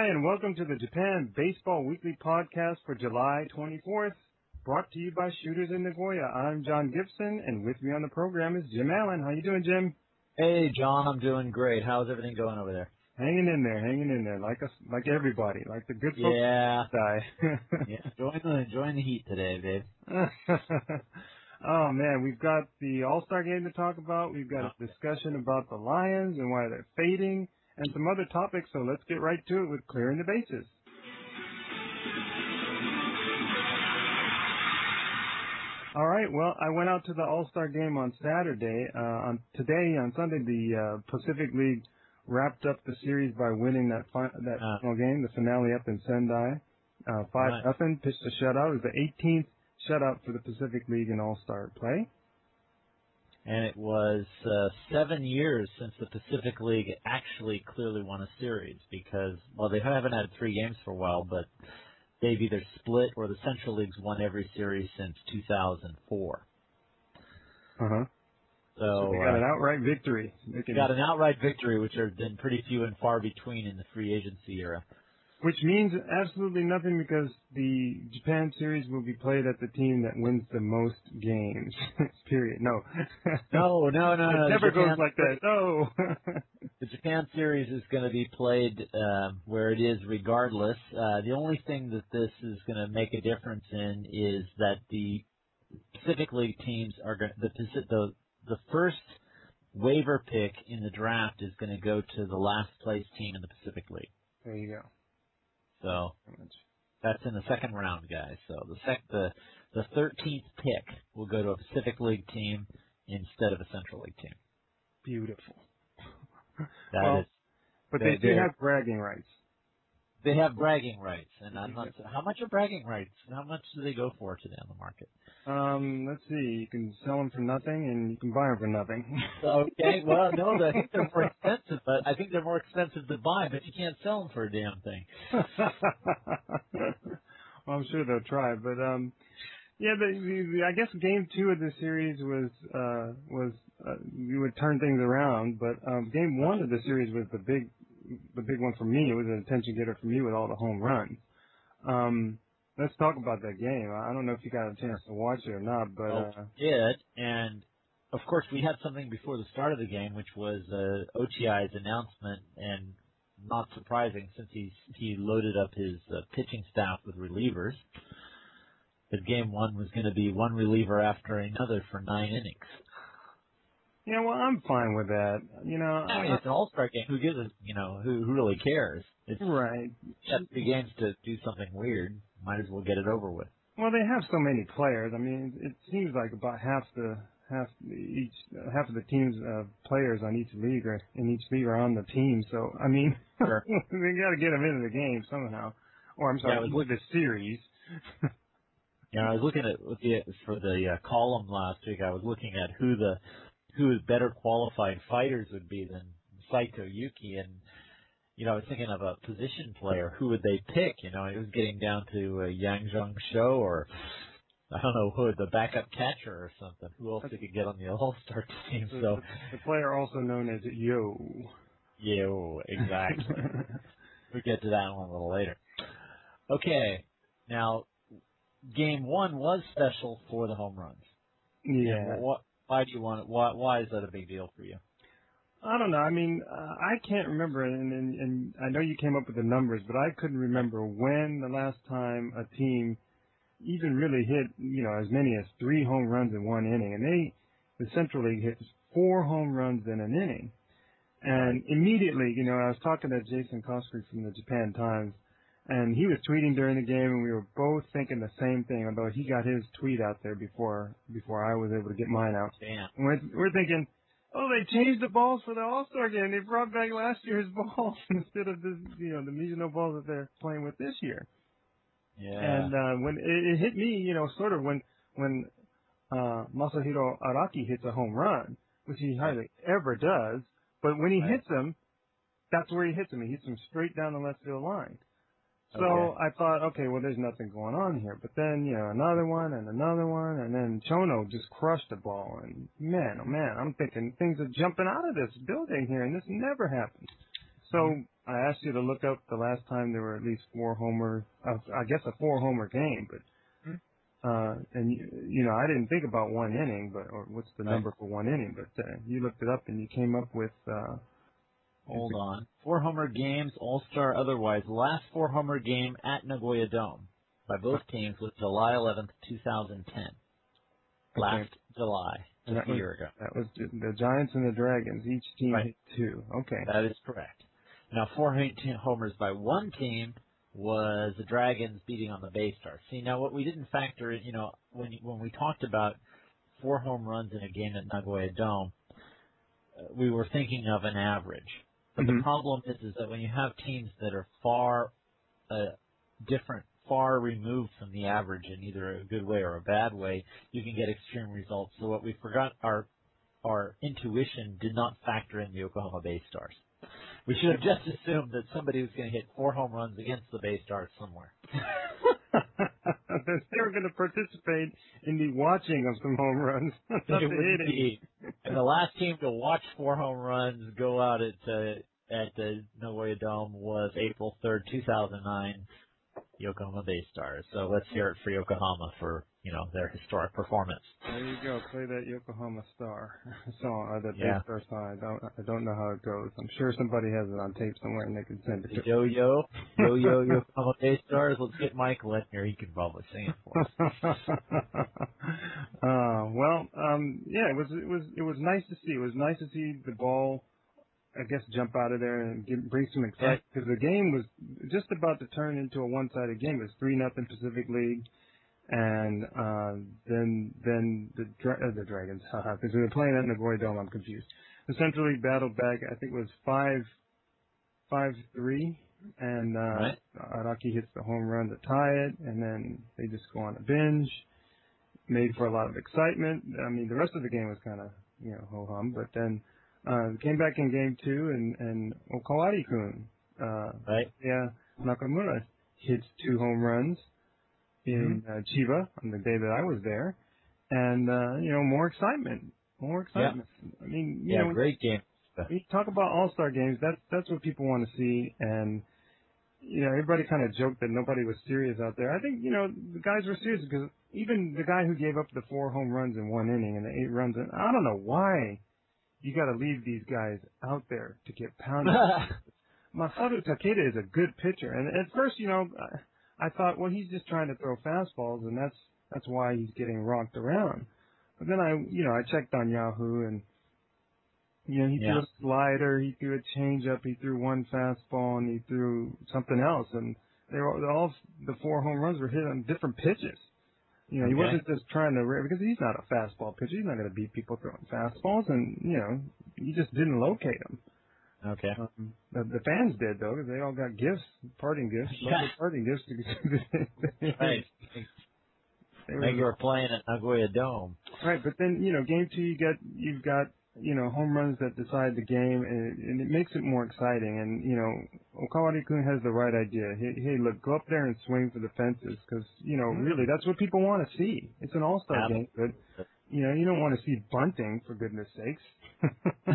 Hi, and welcome to the Japan Baseball Weekly Podcast for July 24th, brought to you by Shooters in Nagoya. I'm John Gibson, and with me on the program is Jim Allen. How you doing, Jim? Hey, John, I'm doing great. How's everything going over there? Hanging in there, like everybody, like the good folks. Yeah. Die. Yeah, enjoying the heat today, babe. Oh, man, we've got the All-Star game to talk about. We've got a discussion about the Lions and why they're fading, and some other topics, so let's get right to it with clearing the bases. All right, well, I went out to the All-Star game on Saturday. On Sunday, the Pacific League wrapped up the series by winning that final game, the finale up in Sendai. 5-0, pitched a shutout. It was the 18th shutout for the Pacific League in All-Star play. And it was 7 years since the Pacific League actually clearly won a series because, well, they haven't had 3 games for a while, but they've either split or the Central League's won every series since 2004. Uh-huh. So they got an outright victory. They got an outright victory, which have been pretty few and far between in the free agency era. Which means absolutely nothing because the Japan series will be played at the team that wins the most games. Period. No. No. It never goes like that. No. The Japan series is going to be played where it is regardless. The only thing that this is going to make a difference in is that the Pacific League teams are going the first waiver pick in the draft is going to go to the last place team in the Pacific League. There you go. So that's in the second round, guys. So the 13th pick will go to a Pacific League team instead of a Central League team. Beautiful. But they do have bragging rights. They have bragging rights, and I'm not. How much are bragging rights? How much do they go for today on the market? Let's see. You can sell them for nothing, and you can buy them for nothing. Okay. Well, no, I think they're more expensive, but I think they're more expensive to buy, but you can't sell them for a damn thing. Well, I'm sure they'll try, but yeah. I guess Game 2 of the series was you would turn things around, but Game 1 of the series was the big one for me. It was an attention getter for me with all the home runs. Let's talk about that game. I don't know if you got a chance to watch it or not, but did, and of course we had something before the start of the game, which was Ochiai's announcement, and not surprising since he loaded up his pitching staff with relievers. That Game 1 was going to be one reliever after another for 9 innings. Yeah, well, I'm fine with that. I mean, it's an all-star game. Who gives a, who really cares? It's right. Just the games to do something weird. Might as well get it over with. Well, they have so many players. I mean, it seems like about half of the team's players on each league are on the team. So I mean, sure. they got to get them into the game somehow. Or I'm sorry, with the series. I was looking at for the column last week. I was looking at who better qualified fighters would be than Saito Yuki, and I was thinking of a position player. Who would they pick? It was getting down to Yang Zheng Shou or I don't know who, the backup catcher or something. Who else they could get on the All-Star team? So the player also known as Yo. Yo, exactly. We'll get to that one a little later. Okay, now Game 1 was special for the home runs. Yeah. Why do you want it? Why is that a big deal for you? I don't know. I mean, I can't remember, and I know you came up with the numbers, but I couldn't remember when the last time a team even really hit, as many as 3 home runs in one inning. And the Central League hit 4 home runs in an inning. And immediately, I was talking to Jason Kosky from the Japan Times, and he was tweeting during the game, and we were both thinking the same thing, although he got his tweet out there before I was able to get mine out. Damn. And we're thinking, oh, they changed the balls for the All-Star game. They brought back last year's balls instead of the Mizuno balls that they're playing with this year. Yeah. And when it hit me, sort of when Masahiro Araki hits a home run, which he hardly ever does, but when he hits them, that's where he hits them. He hits them straight down the left field line. So I thought, okay, well, there's nothing going on here. But then, another one, and then Chono just crushed the ball. And man, oh man, I'm thinking things are jumping out of this building here, and this never happens. So I asked you to look up the last time there were at least I guess a 4-homer game, but and I didn't think about one inning, or what's the number for one inning, but you looked it up and you came up with. Hold on. 4-homer games, All-Star otherwise. The last 4-homer game at Nagoya Dome by both teams was July 11th, 2010. Last July, just a year ago. That was the Giants and the Dragons. Each team hit 2. Okay. That is correct. Now, 4 homers by one team was the Dragons beating on the Bay Stars. See, now what we didn't factor in, when we talked about 4 home runs in a game at Nagoya Dome, we were thinking of an average. But the problem is that when you have teams that are far different, far removed from the average in either a good way or a bad way, you can get extreme results. So what we forgot, our intuition did not factor in the Yokohama Bay Stars. We should have just assumed that somebody was going to hit 4 home runs against the Bay Stars somewhere. They were going to participate in the watching of some home runs. And the last team to watch 4 home runs go out at the Nagoya Dome was April 3rd, 2009, Yokohama Bay Stars. So let's hear it for Yokohama for their historic performance. There you go. Play that Yokohama Star song, or the Bay Star song. I don't know how it goes. I'm sure somebody has it on tape somewhere and they can send it to Yo Yokohama Bay Stars. Let's get Michael in here. He can probably sing it for us. It was nice to see. It was nice to see the ball, I guess, jump out of there and bring some excitement, because the game was just about to turn into a one-sided game. It was 3-0 Pacific League. And then the Dragons, because we were playing at Nagoya Dome. I'm confused. The Central League battled back. I think it was 5-3, and Araki hits the home run to tie it, and then they just go on a binge. Made for a lot of excitement. I mean, the rest of the game was kind of ho hum, but then came back in game 2, and Okawari-kun, Nakamura hits 2 home runs in Chiba on the day that I was there, and more excitement. Yeah. I mean, great game. When you talk about All-Star games, that's what people want to see, and everybody kind of joked that nobody was serious out there. I think the guys were serious, because even the guy who gave up the 4 home runs in one inning and the 8 runs, and I don't know why you got to leave these guys out there to get pounded. Masaru Takeda is a good pitcher, and at first, I thought, well, he's just trying to throw fastballs, and that's why he's getting rocked around. But then I checked on Yahoo, and he threw a slider, he threw a changeup, he threw 1 fastball, and he threw something else, and all the 4 home runs were hit on different pitches. He wasn't just trying to, because he's not a fastball pitcher. He's not going to beat people throwing fastballs, and he just didn't locate them. Okay. The fans did, though, because they all got gifts, parting gifts, lovely parting gifts. Right. They were playing at Nagoya Dome. Right, but then game 2, you've got home runs that decide the game, and it makes it more exciting. And Okawari-kun has the right idea. Hey, look, go up there and swing for the fences, because really that's what people want to see. It's an all-star game, but you don't want to see bunting, for goodness sakes.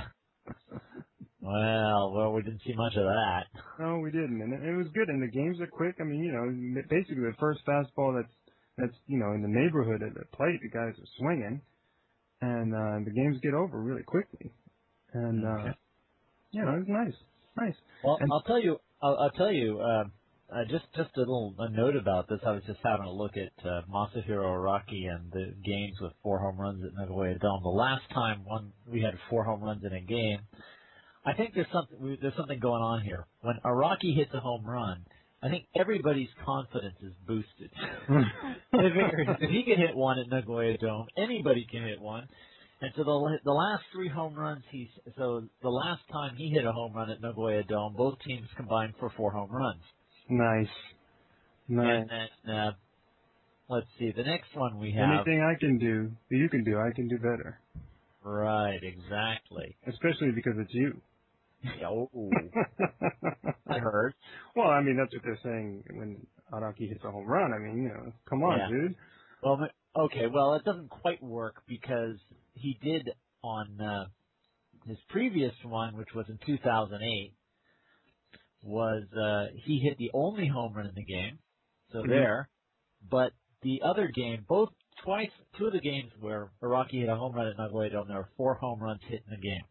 Well, we didn't see much of that. No, we didn't, and it was good. And the games are quick. I mean, basically the first fastball that's in the neighborhood of the plate, the guys are swinging, and the games get over really quickly. And it was nice. Well, and I'll tell you. Just a note about this. I was just having a look at Masahiro Araki and the games with 4 home runs at Nagoya Dome. The last time we had 4 home runs in a game, I think there's something going on here. When Araki hits a home run, I think everybody's confidence is boosted. If he can hit one at Nagoya Dome, anybody can hit one. And so the last 3 home runs, the last time he hit a home run at Nagoya Dome, both teams combined for 4 home runs. Nice. And then, let's see, the next one we have. Anything I can do, you can do, I can do better. Right, exactly. Especially because it's you. Oh, that hurts. Well, I mean, that's what they're saying when Araki hits a home run. I mean, come on, dude. Well, okay, well, it doesn't quite work, because he did on his previous one, which was in 2008, was he hit the only home run in the game, so Mhm. there. But the other game, two of the games where Rocky hit a home run at Noglato, and there were 4 home runs hit in the game.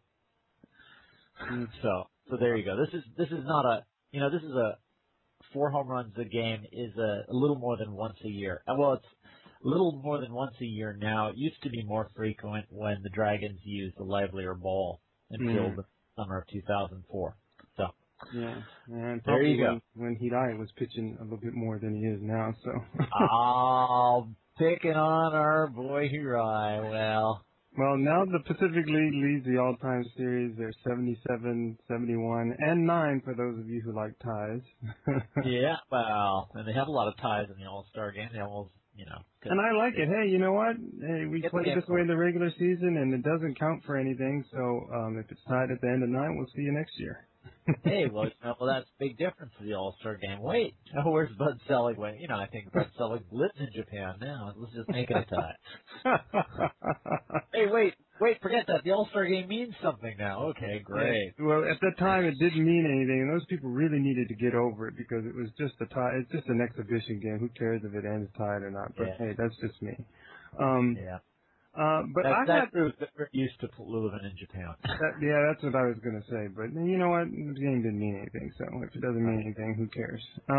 Mm. So there you go. This is not a, this is a 4 home runs a game is a little more than once a year. Well, it's a little more than once a year now. It used to be more frequent when the Dragons used a livelier ball until the summer of 2004. So Yeah, and there probably you go. when Hidai was pitching a little bit more than he is now. So. Oh, picking on our boy Hirai. Well, now the Pacific League leads the all-time series. They're 77, 71, and 9 for those of you who like ties. Yeah, well, and they have a lot of ties in the All-Star game. They almost, And I like it. Hey, you know what? Hey, we played this way in the regular season, and it doesn't count for anything. So if it's tied at the end of the night, we'll see you next year. Hey, well, that's a big difference for the All-Star game. Wait, where's Bud Selig? I think Bud Selig lives in Japan now. Let's just make it a tie. Hey, wait, forget that. The All-Star game means something now. Okay, great. Yeah. Well, at that time, it didn't mean anything, and those people really needed to get over it because it was just a tie. It's just an exhibition game. Who cares if it ends tied or not? But Yeah. hey, that's just me. Yeah. But that proves that we're used to living in Japan. That's what I was going to say. But you know what? The game didn't mean anything, so if it doesn't mean anything, who cares?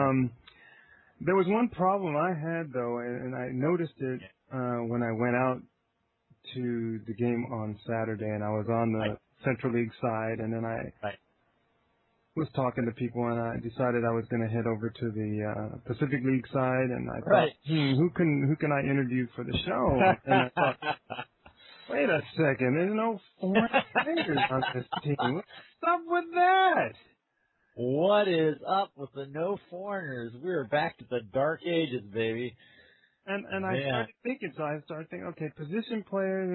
There was one problem I had, though, and I noticed it when I went out to the game on Saturday, and I was on the Central League side, and then I was talking to people, and I decided I was going to head over to the Pacific League side, and I thought, who can I interview for the show? And I thought, wait a second, there's no foreign players on this team. What's up with that? What is up with the no foreigners? We're back to the dark ages, baby. And I started thinking, okay, position players,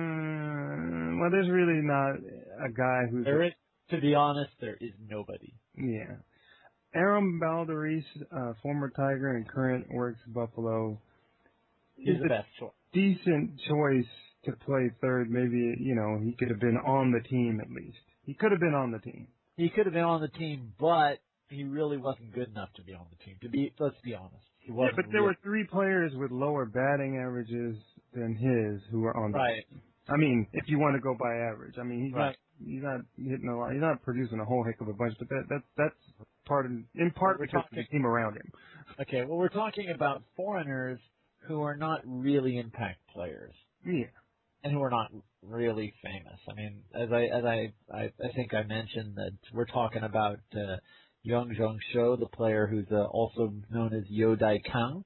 well, there's really not a guy who's... To be honest, there is nobody. Yeah. Aaron Balderas, former Tiger and current works Buffalo, is the best choice. Decent choice to play third. Maybe, he could have been on the team at least. He could have been on the team. He could have been on the team, but he really wasn't good enough to be on the team. Let's be honest. He wasn't. Yeah, but there were 3 players with lower batting averages than his who were on the team. I mean, if you want to go by average. I mean, he's not hitting a lot. He's not producing a whole heck of a bunch, but that's in part because of the team around him. Okay, well, we're talking about foreigners who are not really impact players. Yeah. And who are not really famous. I mean, as I think I mentioned that we're talking about Young Jong Cho, the player who's also known as Yo Dai Kang.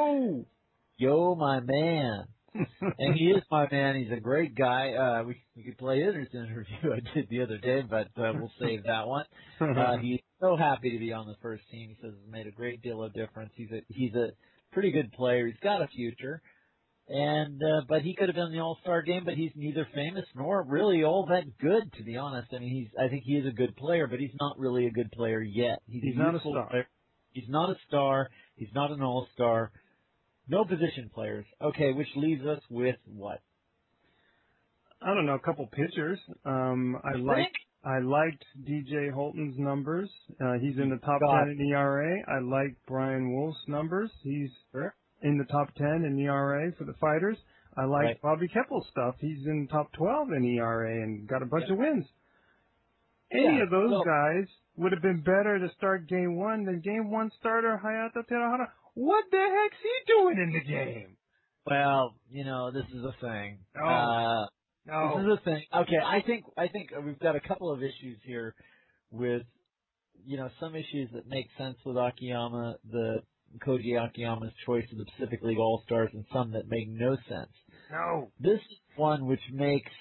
Yo, my man. And he is my man. He's a great guy. We could play his interview I did the other day, but we'll save that one. He's so happy to be on the first team. He says it's made a great deal of difference. He's a pretty good player. He's got a future. And but he could have been in the All-Star game, but he's neither famous nor really all that good, to be honest. I mean, I think he is a good player, but he's not really a good player yet. He's not a star. Player. He's not a star. He's not an All-Star. No position players. Okay, which leaves us with what? I don't know, a couple pitchers. I liked DJ Holton's numbers. He's in the top 10 in ERA. I like Brian Wolf's numbers. He's in the top 10 in ERA for the Fighters. I like Bobby Keppel's stuff. He's in top 12 in ERA and got a bunch of wins. Any of those guys would have been better to start game 1 than game 1 starter Hayata Terahara. What the heck's he doing in the game? Well, this is a thing. No. This is a thing. Okay, I think we've got a couple of issues here with, some issues that make sense with Akiyama, Koji Akiyama's choice of the Pacific League All-Stars, and some that make no sense. No. This is one which makes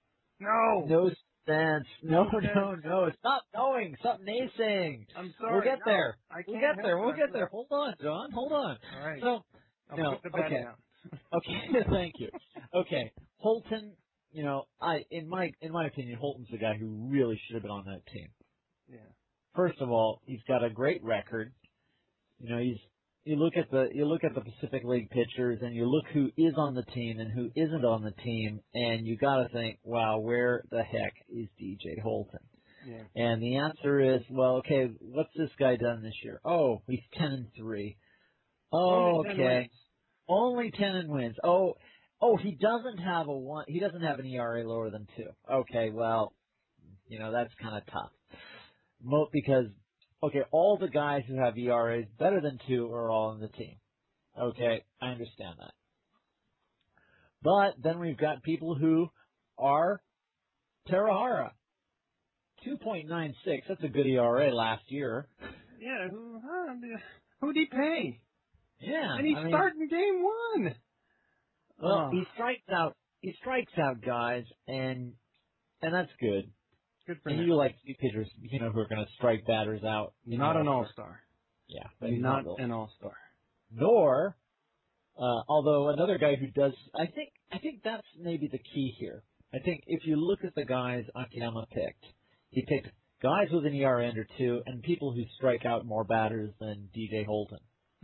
no sense. No. Stop knowing. Stop naysaying. I'm sorry. We'll get there. We'll get there. Hold on, John. Hold on. All right. So, I'll put the bat down. Okay, thank you. Okay, Holton, in my opinion, Holton's the guy who really should have been on that team. Yeah. First of all, he's got a great record. You look at the Pacific League pitchers, and you look who is on the team and who isn't on the team, and you got to think, wow, where the heck is DJ Holton? Yeah. And the answer is, well, okay, what's this guy done this year? Oh, he's 10-3. Oh, Only 10 okay. wins. Only 10 wins. Oh, he doesn't have he doesn't have an ERA lower than 2. Okay, well, that's kind of tough. Because, okay, all the guys who have ERAs better than 2 are all on the team. Okay, I understand that. But then we've got people who are Terahara. 2.96, that's a good ERA last year. Yeah, who'd he pay? Yeah. And he's starting game 1. Well, he strikes out guys, and that's good. Good for and him. you like to see pitchers, who are going to strike batters out. Not an all-star. Yeah. But he's not an all-star. Nor, although another guy who does, I think that's maybe the key here. I think if you look at the guys Akiyama picked, he picked guys with an ERA under 2 and people who strike out more batters than DJ Holton.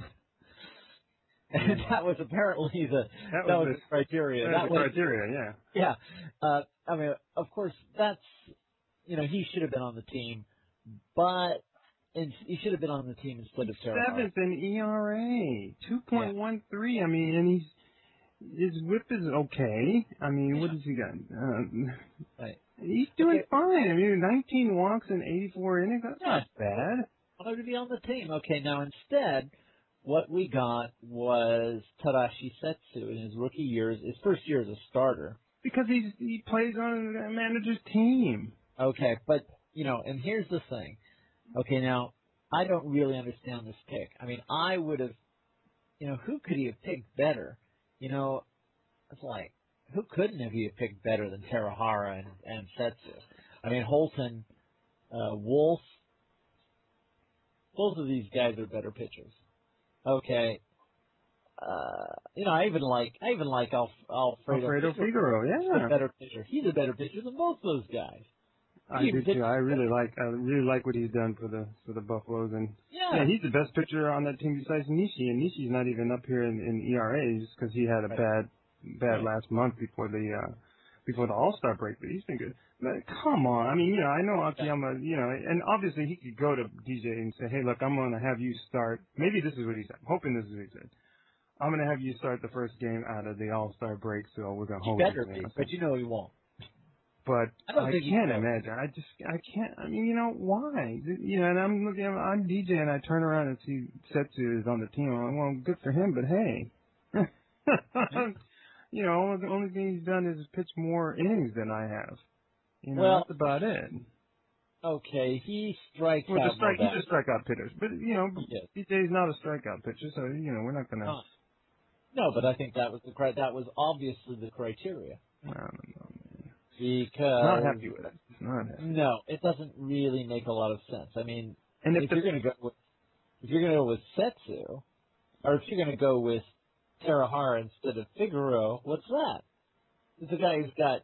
And that was apparently the criteria. That was the criteria, yeah. Yeah. Of course, that's, he should have been on the team, but he should have been on the team instead of Terahara. 7th in ERA, 2.13. And his whip is okay. What has he got? Right. He's doing fine. 19 walks in 84 innings. That's not bad. Wanted to be on the team. Okay, now instead, what we got was Tadashi Setsu in his rookie years, his first year as a starter. Because he plays on a manager's team. Okay, but, and here's the thing. Okay, now, I don't really understand this pick. I would have, who could he have picked better? It's like, who couldn't have he picked better than Terahara and Setsu? Holton, Wolf, both of these guys are better pitchers. Okay. I even like Alfredo Figueroa, yeah. A better pitcher. He's a better pitcher than both those guys. I do too. I really like what he's done for the Buffaloes, and he's the best pitcher on that team besides Nishi, and Nishi's not even up here in ERA just because he had a bad last month before the All-Star break, but he's been good. But come on, I know Akiyama, and obviously he could go to DJ and say, hey, look, I'm going to have you start. Maybe this is what he said. I'm hoping this is what he said. I'm going to have you start the first game out of the All-Star break, so we're going to hold it. Better be, but he won't. But I can't imagine. I can't. Why? And I'm DJ, and I turn around and see Setsu is on the team. I'm like, well, good for him, but hey, the only thing he's done is pitch more innings than I have. That's about it. Okay, he strikes out. He's a strikeout pitcher, but DJ's not a strikeout pitcher, so we're not gonna. No, but I think that was obviously the criteria. I don't know, man. Because not happy with it. No, it doesn't really make a lot of sense. And if you're going to go with Setsu, or if you're going to go with Terahara instead of Figueroa, what's that? It's a guy who's got,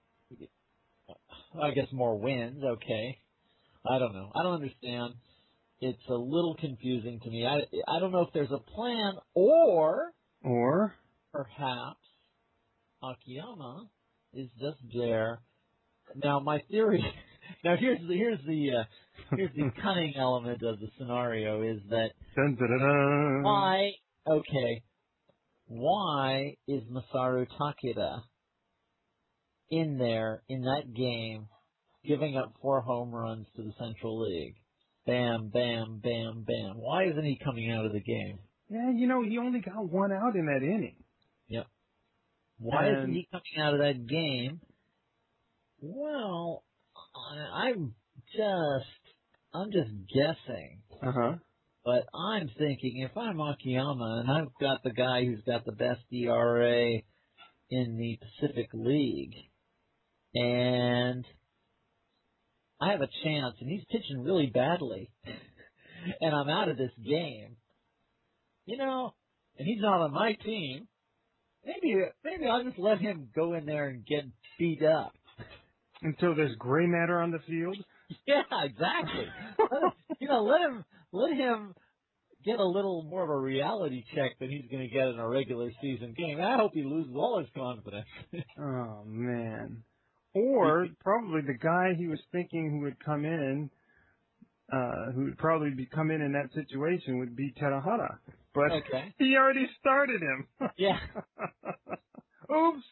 I guess, more wins. Okay, I don't know. I don't understand. It's a little confusing to me. I don't know if there's a plan, or perhaps Akiyama is just there. Now, my theory. Now, here's the cunning element of the scenario is that why is Masaru Takeda in there in that game, giving up 4 home runs to the Central League? Bam, bam, bam, bam. Why isn't he coming out of the game? Yeah, he only got 1 out in that inning. Yep. Why isn't he coming out of that game? Well, I'm just guessing. But I'm thinking if I'm Akiyama and I've got the guy who's got the best ERA in the Pacific League, and I have a chance, and he's pitching really badly, and I'm out of this game, and he's not on my team, maybe I'll just let him go in there and get beat up. Until there's gray matter on the field? Yeah, exactly. Let him get a little more of a reality check than he's going to get in a regular season game. I hope he loses all his confidence. Oh, man. Or probably the guy he was thinking who would come in, who would probably come in that situation would be Terahara. But he already started him. Yeah. Oops.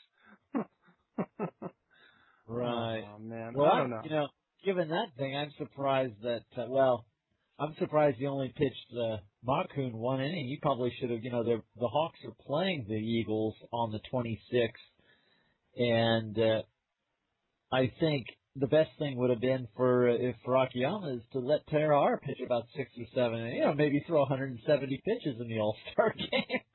Right. Oh, man. Well, I don't know. You know, given that thing, I'm surprised that, I'm surprised he only pitched Makun one inning. He probably should have, the Hawks are playing the Eagles on the 26th. And I think the best thing would have been for Akiyama is to let Terahara pitch about 6 or 7, and maybe throw 170 pitches in the All-Star game.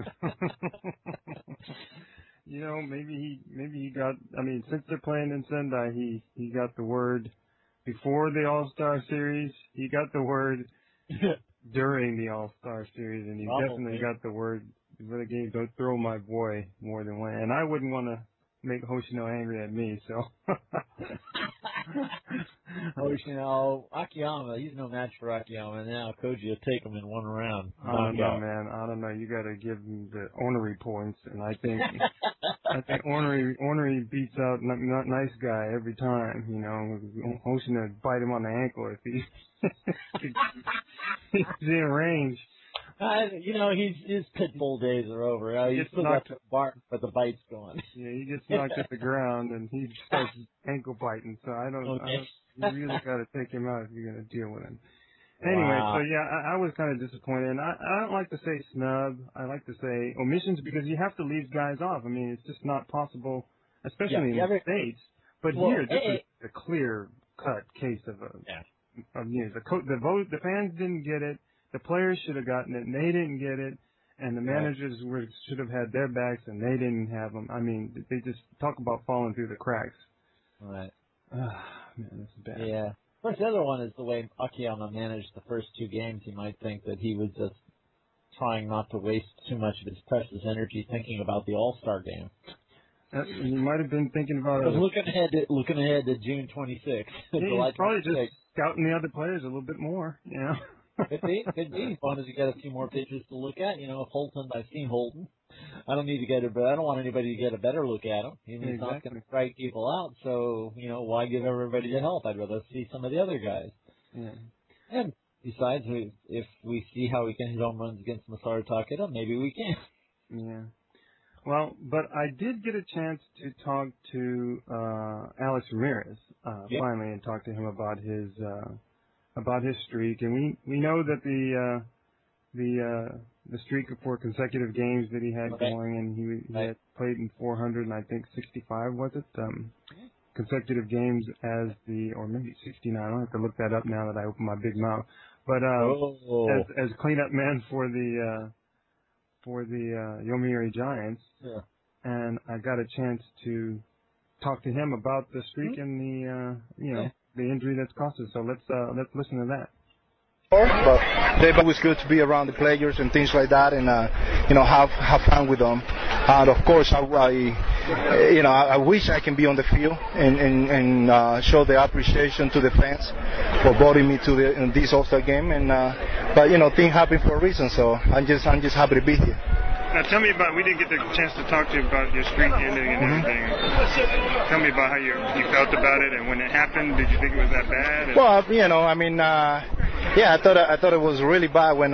Maybe he got. I mean, since they're playing in Sendai, he got the word before the All-Star series. He got the word during the All-Star series, and he definitely got the word for the game. Don't throw my boy more than one. And I wouldn't want to make Hoshino angry at me, so. Hoshino, Akiyama, he's no match for Akiyama. Now Koji will take him in one round. I don't know, man. I don't know. You got to give him the ornery points, and I think ornery beats out not nice guy every time. Hoshino bite him on the ankle if he's in range. His pit bull days are over. He's still got the bark, but the bite's gone. Yeah, he gets knocked at the ground, and he starts ankle biting. So you really got to take him out if you're going to deal with him. Anyway, so yeah, I was kind of disappointed. And I don't like to say snub. I like to say omissions because you have to leave guys off. I mean, it's just not possible, especially in the States. But here, this is a clear-cut case of news. The fans didn't get it. The players should have gotten it, and they didn't get it. And the managers should have had their backs, and they didn't have them. I mean, they just talk about falling through the cracks. Right. Man, this is bad. Yeah. Of course, the other one is the way Akiyama managed the first 2 games. You might think that he was just trying not to waste too much of his precious energy thinking about the All-Star game. You might have been thinking about it. Looking ahead to June 26th. He's probably just scouting the other players a little bit more, Could be. As long as you get a few more pitches to look at. If Holton, I've seen Holton. I don't want anybody to get a better look at him. He's not going to strike people out. So, why give everybody the help? I'd rather see some of the other guys. Yeah. And besides, if we see how we can hit home runs against Masaru Takeda, maybe we can. Yeah. Well, but I did get a chance to talk to Alex Ramirez finally and talk to him about his streak, and we know that the streak of 4 consecutive games that he had going, and he had played in 400 and I think 65 was it consecutive games or maybe 69. I'll have to look that up now that I open my big mouth. But as cleanup man for the Yomiuri Giants, and I got a chance to talk to him about the streak and the injury that's cost us. So let's listen to that. But they're always good to be around the players and things like that, and have fun with them. And of course, I wish I can be on the field and show the appreciation to the fans for voting me to this All-Star game. And but things happen for a reason, so I'm just happy to be here. Now tell me about, we didn't get the chance to talk to you about your streak ending and everything. Tell me about how you felt about it, and when it happened, did you think it was that bad? Well, I thought it was really bad when,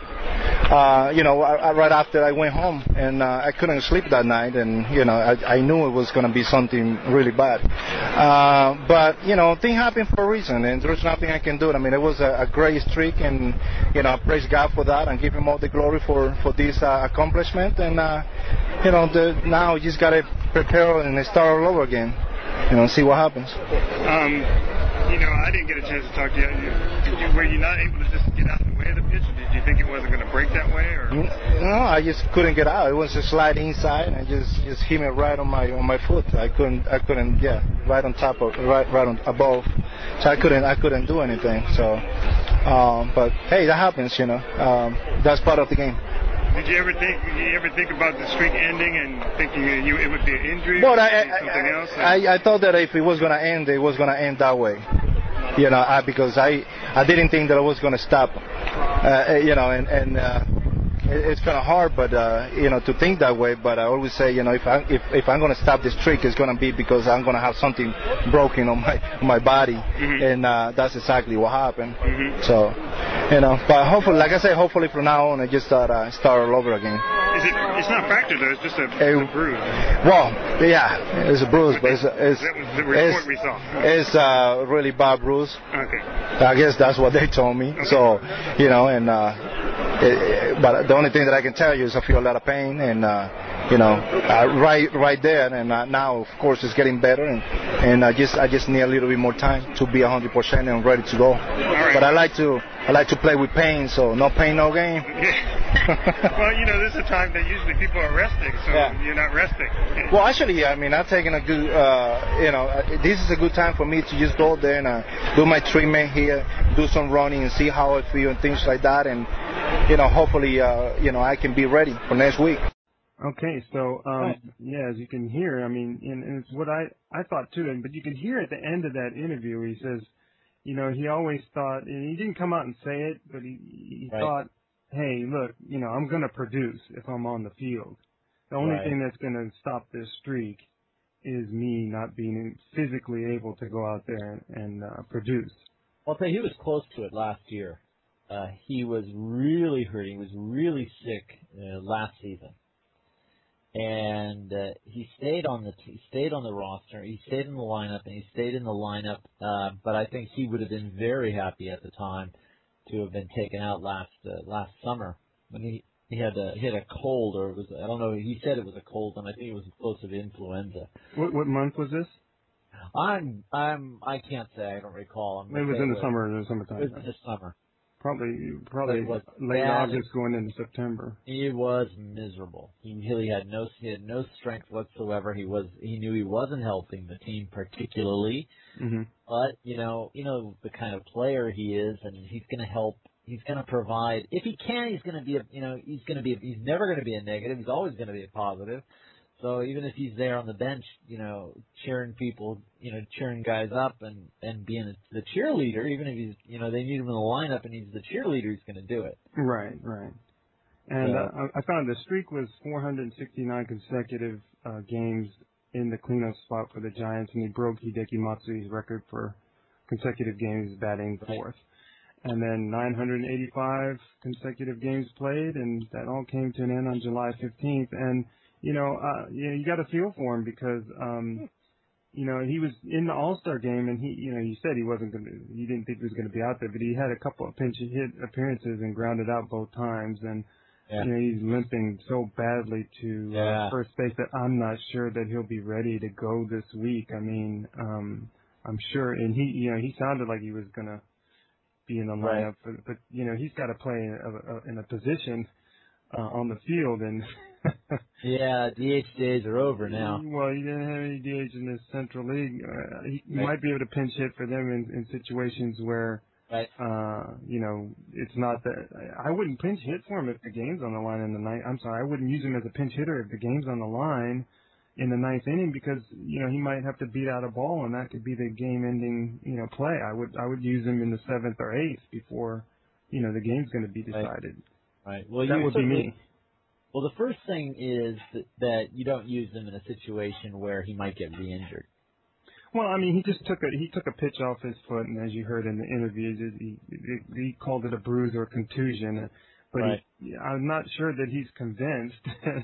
right after I went home, and I couldn't sleep that night, and, I knew it was going to be something really bad. But, things happen for a reason, and there's nothing I can do. I mean, it was a great streak, and, I praise God for that and give him all the glory for this accomplishment. And, now you just got to prepare and start all over again, see what happens. I didn't get a chance to talk to you. Were you not able to just get out of the way of the pitch? Or did you think it wasn't going to break that way? Or? No, I just couldn't get out. It was a slide inside, and just hit me right on my foot. I couldn't, right on top of, right on above. So I couldn't do anything. So, but hey, that happens, that's part of the game. Did you ever think about the streak ending and thinking it would be an injury or something else? I thought that if it was going to end, it was going to end that way. Because I didn't think that I was going to stop. it's kind of hard, but to think that way. But I always say, if I'm going to stop this streak, it's going to be because I'm going to have something broken on my body, and that's exactly what happened. So, but hopefully, like I say, hopefully from now on, I just start all over again. It's not fractured though; it's just a bruise. Well, yeah, it's a bruise, but that was the report we saw. It's a really bad bruise. Okay. I guess that's what they told me. Okay. So, but the only thing that I can tell you is I feel a lot of pain, and right there, and now of course it's getting better, and I just need a little bit more time to be 100% and ready to go. Right. But I like to play with pain, so no pain, no gain. Well, this is a time that usually people are resting, so you're not resting. Well, actually, I mean, I've taken a good, this is a good time for me to just go there and do my treatment here, do some running and see how I feel and things like that, and hopefully, I can be ready for next week. Okay, so as you can hear, I mean, and it's what I thought too, but you can hear at the end of that interview, he says, he always thought, and he didn't come out and say it, but he thought, hey, look, I'm going to produce if I'm on the field. The only thing that's going to stop this streak is me not being physically able to go out there and produce. I'll tell you, he was close to it last year. He was really hurting. He was really sick last season. And he stayed on the roster. He stayed in the lineup, and he stayed in the lineup. But I think he would have been very happy at the time to have been taken out last summer when he had a cold, or it was, I don't know. He said it was a cold, and I think it was close to influenza. What month was this? I can't say. I don't recall. It was in the summer or summertime. It was in the summer. Probably late August going into September. He was miserable. He really had no strength whatsoever. He knew he wasn't helping the team particularly. But the kind of player he is, and he's going to help. He's going to provide. If he can, he's going to be he's never going to be a negative. He's always going to be a positive. So even if he's there on the bench, cheering people, cheering guys up and being the cheerleader, even if he's, they need him in the lineup and he's the cheerleader, he's going to do it. Right. And I found the streak was 469 consecutive games in the cleanup spot for the Giants, and he broke Hideki Matsui's record for consecutive games batting fourth. And then 985 consecutive games played, and that all came to an end on July 15th. And you got to feel for him because, he was in the All-Star game, and he said he didn't think he was going to be out there, but he had a couple of pinch hit appearances and grounded out both times, and he's limping so badly to first base that I'm not sure that he'll be ready to go this week. I mean, I'm sure, and he sounded like he was going to be in the lineup, but he's got to play in a position on the field, and DH days are over now. Well, he didn't have any DH in the Central League. He might be able to pinch hit for them in situations where, it's not that. I wouldn't pinch hit for him if the game's on the line in the ninth. I'm sorry, I wouldn't use him as a pinch hitter if the game's on the line in the ninth inning because he might have to beat out a ball and that could be the game-ending play. I would use him in the seventh or eighth before the game's going to be decided. Right. Well, that would be me. Well, the first thing is that you don't use him in a situation where he might get re-injured. Well, I mean, he took a pitch off his foot, and as you heard in the interviews, he called it a bruise or a contusion. But I'm not sure that he's convinced.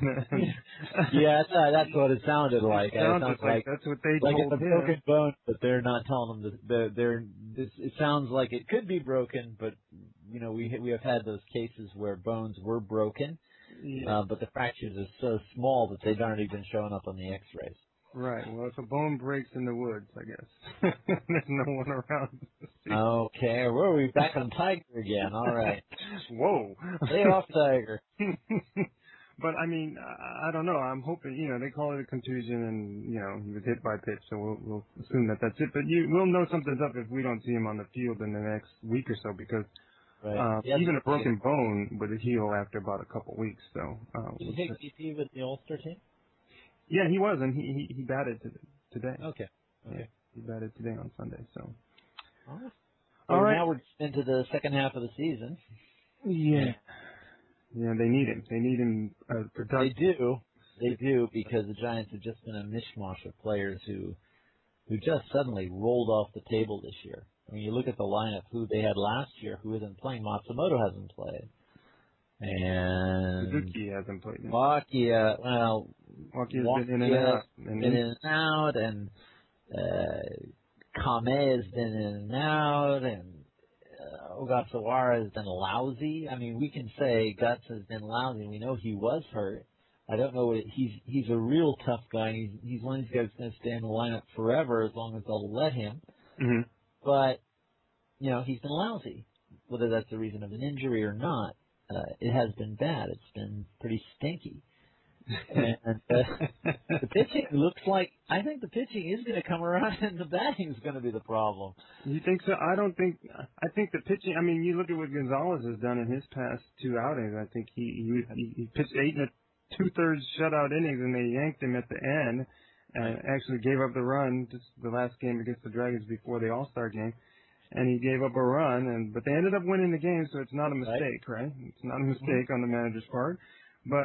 That's what it sounded like. It sounds like that's what they told him. Like it's a broken bone, but they're not telling him that it sounds like it could be broken, but we have had those cases where bones were broken. But the fractures are so small that they aren't even showing up on the X-rays. Right. Well, if a bone breaks in the woods, I guess there's no one around. Okay. Well, we're back on Tiger again. All right. Whoa. Lay off, Tiger. But I mean, I don't know. I'm hoping they call it a contusion, and he was hit by pitch, so we'll assume that that's it. But we'll know something's up if we don't see him on the field in the next week or so because. Even a broken bone would heal after about a couple weeks. So, did he take BP with the All-Star team? Yeah, he was, and he batted today. Okay. Yeah, he batted today on Sunday. So, all right. Now we're into the second half of the season. Yeah. They need him. They need him productive. They do, because the Giants have just been a mishmash of players who just suddenly rolled off the table this year. I mean, you look at the lineup, who they had last year, who isn't playing. Matsumoto hasn't played. And Suzuki hasn't played. Wakia has been in and out. And Kame has been in and out, and Ogasawara has been lousy. I mean, we can say Guts has been lousy. We know he was hurt. I don't know. He's a real tough guy. He's one of these guys that's going to stay in the lineup forever as long as they'll let him. Mm-hmm. But, he's been lousy. Whether that's the reason of an injury or not, it has been bad. It's been pretty stinky. And the pitching looks like, I think the pitching is going to come around and the batting is going to be the problem. You think so? I think the pitching, I mean, you look at what Gonzalez has done in his past 2 outings. I think he pitched 8 2/3 shutout innings, and they yanked him at the end and actually gave up the run just the last game against the Dragons before the All-Star game. And he gave up a run, but they ended up winning the game, so it's not a mistake, right? It's not a mistake on the manager's part. But,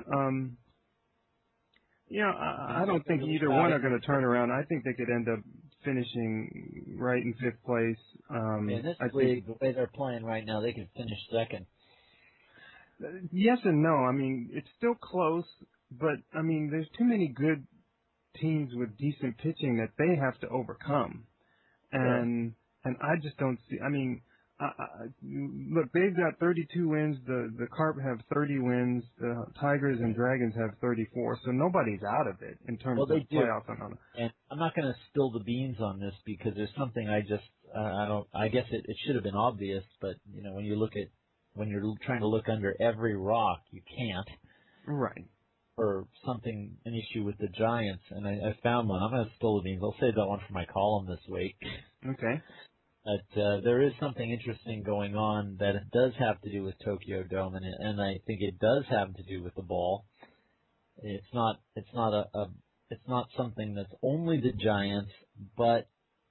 I don't think either one are going to turn around. I think they could end up finishing right in 5th place. In this league, the way they're playing right now, they could finish second. Yes and no. I mean, it's still close, but, I mean, there's too many good teams with decent pitching that they have to overcome. And I just don't see, I mean, look, they've got 32 wins. The Carp have 30 wins. The Tigers and Dragons have 34. So nobody's out of it in terms of playoffs. And I'm not going to spill the beans on this because there's something I guess it should have been obvious, but when you're trying to look under every rock, you can't. Right. Or something, an issue with the Giants, and I found one. I'm going to spill the beans. I'll save that one for my column this week. Okay. But there is something interesting going on that it does have to do with Tokyo Dome, and I think it does have to do with the ball. It's not something that's only the Giants, but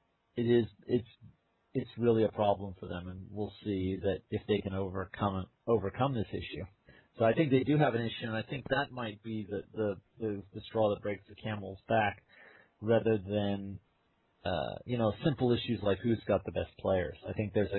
it's really a problem for them, and we'll see that if they can overcome this issue. So I think they do have an issue, and I think that might be the straw that breaks the camel's back, rather than simple issues like who's got the best players. I think there's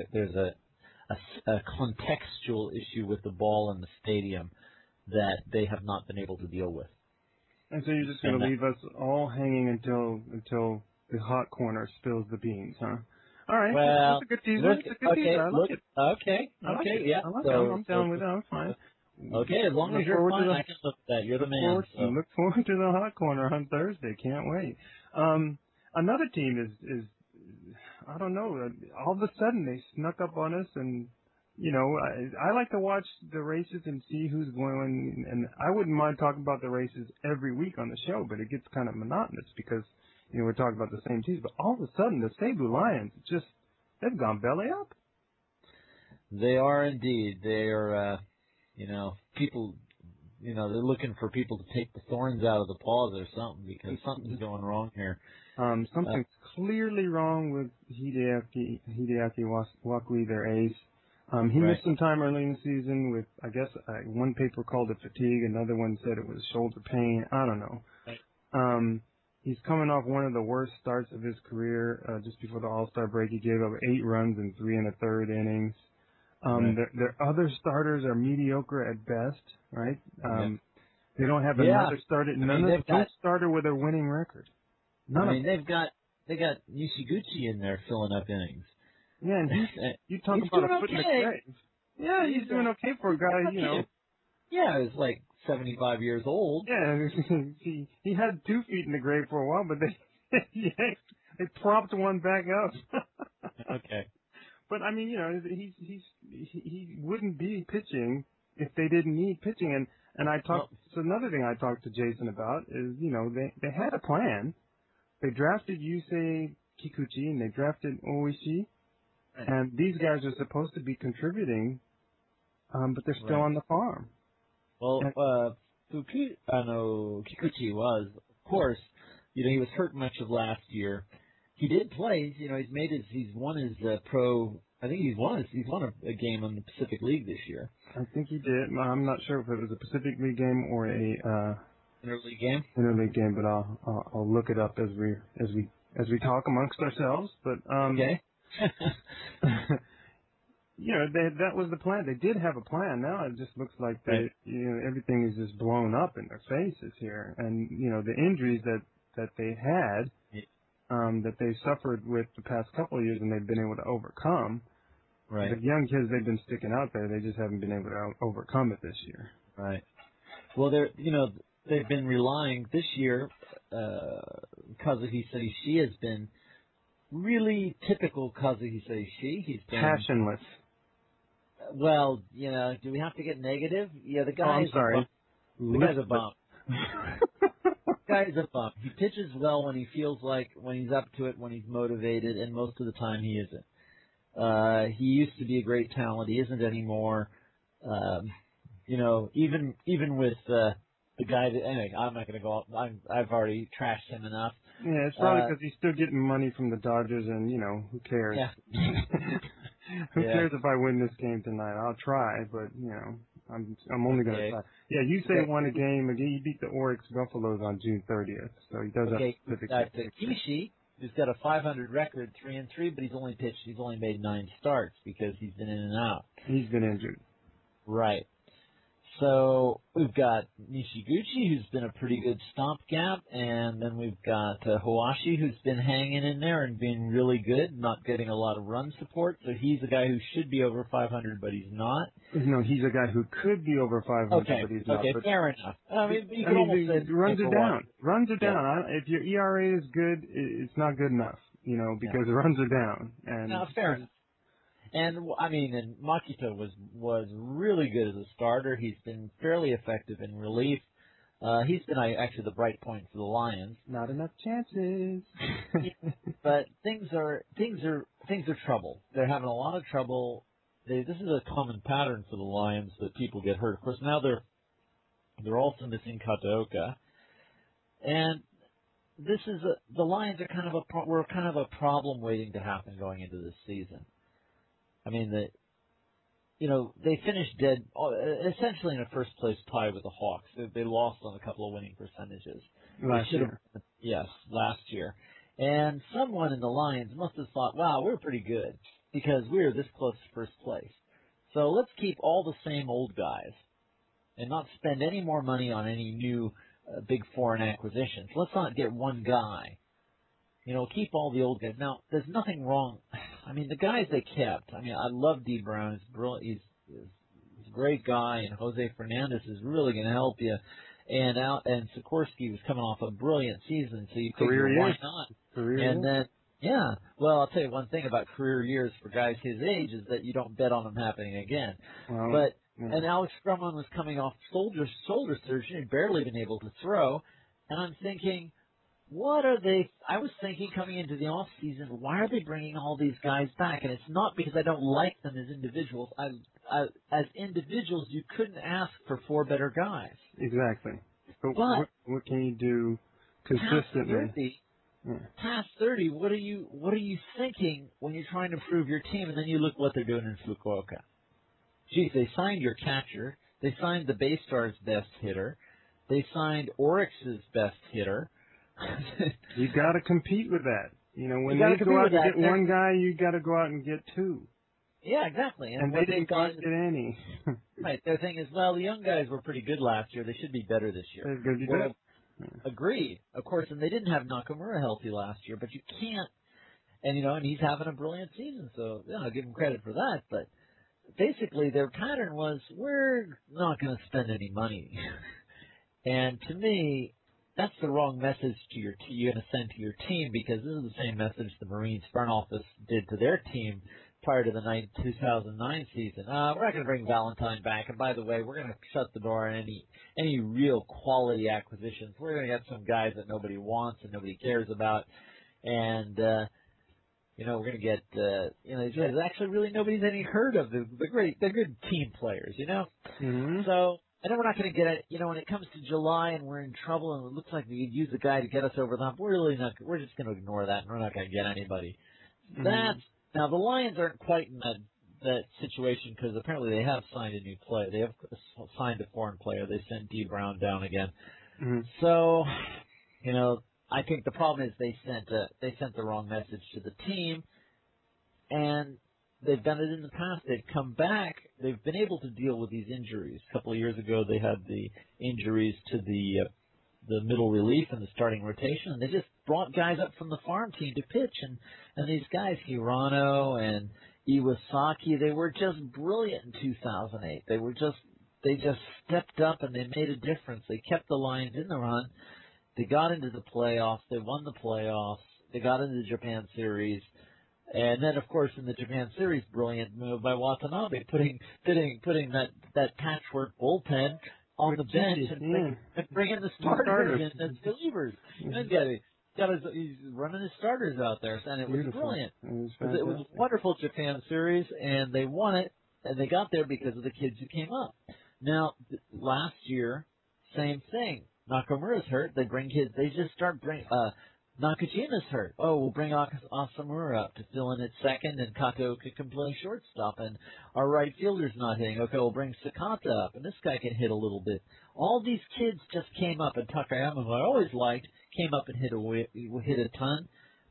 a contextual issue with the ball in the stadium that they have not been able to deal with. And so you're just going to leave us all hanging until the hot corner spills the beans, huh? All right. Well, that's a good teaser. I like it. Okay. Yeah. I'm down with that. I'm fine. Okay, as long as you're fine, I can look at that. You're the man. Look forward to the hot corner on Thursday. Can't wait. Another team is I don't know. All of a sudden they snuck up on us, and I like to watch the races and see who's going. And I wouldn't mind talking about the races every week on the show, but it gets kind of monotonous because we're talking about the same teams. But all of a sudden the Seibu Lions they've gone belly up. They are indeed. They are. People. They're looking for people to take the thorns out of the paws or something because something's going wrong here. Something's clearly wrong with Hideaki Wakui, their ace. He missed some time early in the season with, I guess, one paper called it fatigue, another one said it was shoulder pain. I don't know. Right. He's coming off one of the worst starts of his career. Just before the All-Star break, he gave up 8 runs in 3 1/3 innings. Their other starters are mediocre at best, right? They don't have another starter. No starter with a winning record. They got Nishiguchi in there filling up innings. Yeah, and you talk about a foot in the grave. Yeah, he's doing okay for a guy, Yeah, he's like 75 years old. Yeah, he had 2 feet in the grave for a while, but they propped one back up. Okay. But I mean, he wouldn't be pitching if they didn't need pitching. And so another thing I talked to Jason about is, they had a plan. They drafted Yusei Kikuchi and they drafted Oishi, and these guys are supposed to be contributing, but they're still on the farm. Well, Kikuchi was, of course, he was hurt much of last year. He did play, he's won his pro I think he's won a game in the Pacific League this year. I think he did. I'm not sure if it was a Pacific League game or a Interleague game. Interleague game, but I'll look it up as we talk amongst ourselves. But Okay. that was the plan. They did have a plan. Now it just looks like everything is just blown up in their faces here, and the injuries that they had. That they suffered with the past couple of years and they've been able to overcome. Right. The young kids, they've been sticking out there. They just haven't been able to overcome it this year. Right. Well, they've been relying this year. Kazuhisa Ishii has been really typical Kazuhisa Ishii. He's been passionless. Well, do we have to get negative? Yeah, the guy. I'm sorry. The guy's a bum. Guy's a bum. He pitches well when he feels like, when he's up to it, when he's motivated, and most of the time he isn't. He used to be a great talent. He isn't anymore. Even with the guy that, anyway, I'm not going to go up. I've already trashed him enough. Yeah, it's probably because he's still getting money from the Dodgers, and who cares? Yeah. Who cares if I win this game tonight? I'll try, but I'm only going to try. Yeah, you say he won a game. Again, he beat the Oryx Buffaloes on June 30th, so he does have specific. Kishi, who's got a 500 record, 3-3, but he's only made 9 starts because he's been in and out. He's been injured. Right. So we've got Nishiguchi, who's been a pretty good stopgap, and then we've got Hoashi, who's been hanging in there and being really good, not getting a lot of run support. So he's a guy who should be over 500, but he's not. No, he's a guy who could be over 500, but he's not. Okay, fair enough. You can almost say runs are down. Runs are down. If your ERA is good, it's not good enough, because runs are down. And no, fair enough. And Makita was really good as a starter. He's been fairly effective in relief. He's been actually the bright point for the Lions. Not enough chances. But things are trouble. They're having a lot of trouble. This is a common pattern for the Lions that people get hurt. Of course, now they're also missing Kataoka, and the Lions are kind of a problem waiting to happen going into this season. I mean, they finished dead, essentially in a first-place tie with the Hawks. They lost on a couple of winning percentages. Last year. Yes, last year. And someone in the Lions must have thought, wow, we're pretty good because we're this close to first place. So let's keep all the same old guys and not spend any more money on any new big foreign acquisitions. Let's not get one guy. Keep all the old guys. Now, there's nothing wrong. I mean, the guys they kept. I love D. Brown. He's brilliant. He's a great guy, and Jose Fernandez is really going to help you. And Sikorsky was coming off a brilliant season, so you figure why not? Well, I'll tell you one thing about career years for guys his age is that you don't bet on them happening again. And Alex Drummond was coming off shoulder surgery and barely been able to throw, and I'm thinking, what are they? I was thinking coming into the off season, why are they bringing all these guys back? And it's not because I don't like them as individuals. As individuals, you couldn't ask for 4 better guys. Exactly. But what can you do consistently? Past 30, what are you thinking when you're trying to improve your team? And then you look what they're doing in Fukuoka. Geez, they signed your catcher. They signed the Baystar's best hitter. They signed Oryx's best hitter. You got to compete with that. When they go out and get one guy, you got to go out and get 2. Yeah, exactly. And they didn't get any. Right. Their thing is, well, the young guys were pretty good last year. They should be better this year. They're going to be better. Agreed. Of course, and they didn't have Nakamura healthy last year, but you can't. And and he's having a brilliant season, so I'll give him credit for that. But basically, their pattern was, we're not going to spend any money. And to me, that's the wrong message you're going to send to your team, because this is the same message the Marines front office did to their team prior to the 2009 season. We're not going to bring Valentine back, and by the way, we're going to shut the door on any real quality acquisitions. We're going to get some guys that nobody wants and nobody cares about, and we're going to get there's actually really nobody's any heard of the good team players, Mm-hmm. So. And then we're not going to get it, when it comes to July and we're in trouble and it looks like we could use a guy to get us over the hump, we're just going to ignore that and we're not going to get anybody. Mm-hmm. Now the Lions aren't quite in that situation because apparently they have signed a new player. They have signed a foreign player. They sent D. Brown down again. Mm-hmm. So, I think the problem is they sent the wrong message to the team, and they've done it in the past. They've come back. They've been able to deal with these injuries. A couple of years ago, they had the injuries to the middle relief and the starting rotation, and they just brought guys up from the farm team to pitch. And these guys, Hirano and Iwasaki, they were just brilliant in 2008. They just stepped up and they made a difference. They kept the Lions in the run. They got into the playoffs. They won the playoffs. They got into the Japan Series. And then, of course, in the Japan Series, brilliant move by Watanabe, putting that patchwork bullpen on the bench and bringing the starters in as relievers. He's running his starters out there, and it was brilliant. It was a wonderful Japan Series, and they won it, and they got there because of the kids who came up. Now, last year, same thing. Nakamura's hurt. They bring kids. They just start bringing. Nakajima's hurt. Oh, we'll bring Asamura up to fill in at second, and Kato can play shortstop, and our right fielder's not hitting. Okay, we'll bring Sakata up, and this guy can hit a little bit. All these kids just came up, and Takayama, who I always liked, came up and hit a ton.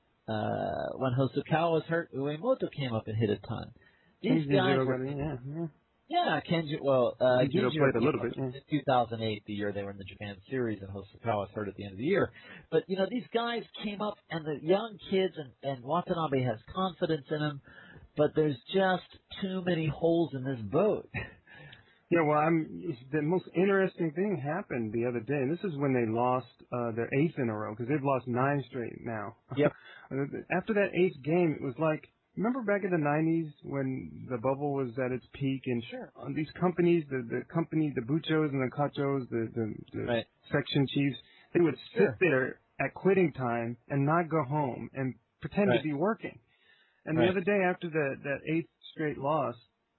When Hosokawa was hurt, Uemoto came up and hit a ton. These guys were... Yeah, Kenji. Well, Genjiro played a little bit. In 2008, the year they were in the Japan Series, and Hosokawa was hurt at the end of the year. But these guys came up, and the young kids, and Watanabe has confidence in them. But there's just too many holes in this boat. Yeah, well, the most interesting thing happened the other day, and this is when they lost their 8th in a row because they've lost 9 straight now. Yep. After that 8th game, it was like. Remember back in the 90s when the bubble was at its peak and these companies, the Buchos and the Kachos, the section chiefs, they would sit there at quitting time and not go home and pretend to be working. And the other day after that 8th straight loss,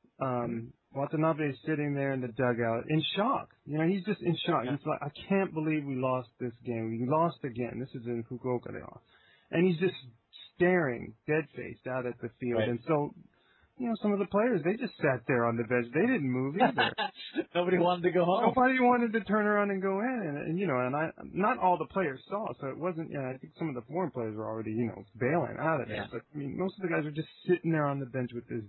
Watanabe is sitting there in the dugout in shock. He's just in shock. He's like, I can't believe we lost this game. We lost again. This is in Fukuoka they lost. And he's just staring dead-faced out at the field. And so, some of the players, they just sat there on the bench. They didn't move either. Nobody wanted to go home. Nobody wanted to turn around and go in. And not all the players saw, so it wasn't, I think some of the foreign players were already, bailing out of there. But, most of the guys were just sitting there on the bench with this,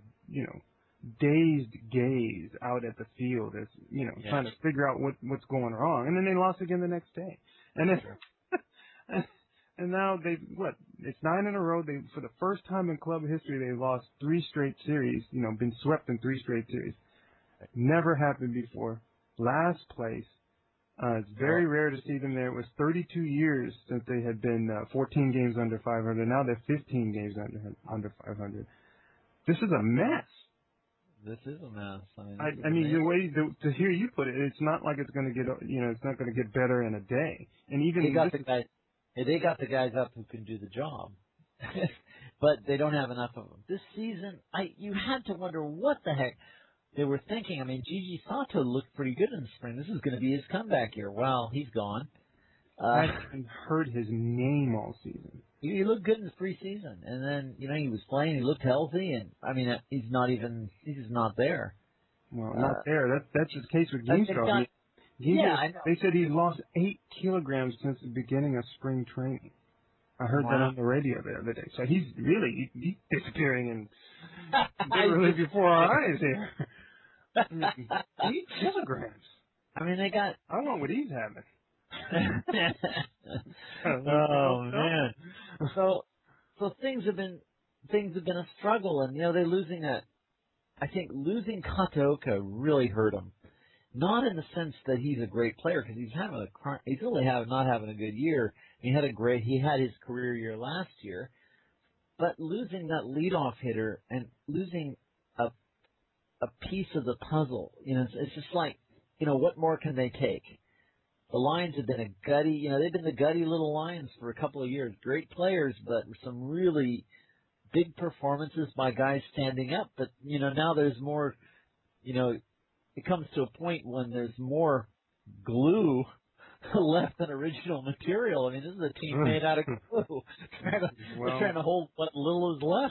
dazed gaze out at the field as, trying to figure out what's going wrong. And then they lost again the next day. And then... And now it's 9 in a row. For the first time in club history, they lost 3 straight series, been swept in 3 straight series. Never happened before. Last place. It's very rare to see them there. It was 32 years since they had been 14 games under 500. Now they're 15 games under 500. This is a mess. This is a mess. I mean, the way to hear you put it, it's not like it's going to get, it's not going to get better in a day. And even they got the guys up who can do the job, but they don't have enough of them. This season, you had to wonder what the heck they were thinking. I mean, Gigi Sato looked pretty good in the spring. This is going to be his comeback year. Well, he's gone. I haven't heard his name all season. He looked good in the preseason, and then he was playing. He looked healthy, and he's not there. Well, not there. That's the case with Ginstrow. They said he's lost 8 kilograms since the beginning of spring training. I heard that on the radio the other day. So he's disappearing and literally before our eyes here. 8 kilograms. I don't know what he's having. Oh man! So things have been a struggle, and they're losing I think losing Kataoka really hurt them. Not in the sense that he's a great player, because he's really not having a good year. He had his career year last year, but losing that leadoff hitter and losing a piece of the puzzle, it's just like, what more can they take? The Lions have been they've been the gutty little Lions for a couple of years. Great players, but some really big performances by guys standing up. But, now there's more, it comes to a point when there's more glue left than original material. I mean, this is a team made out of glue. They're trying to hold what little is left.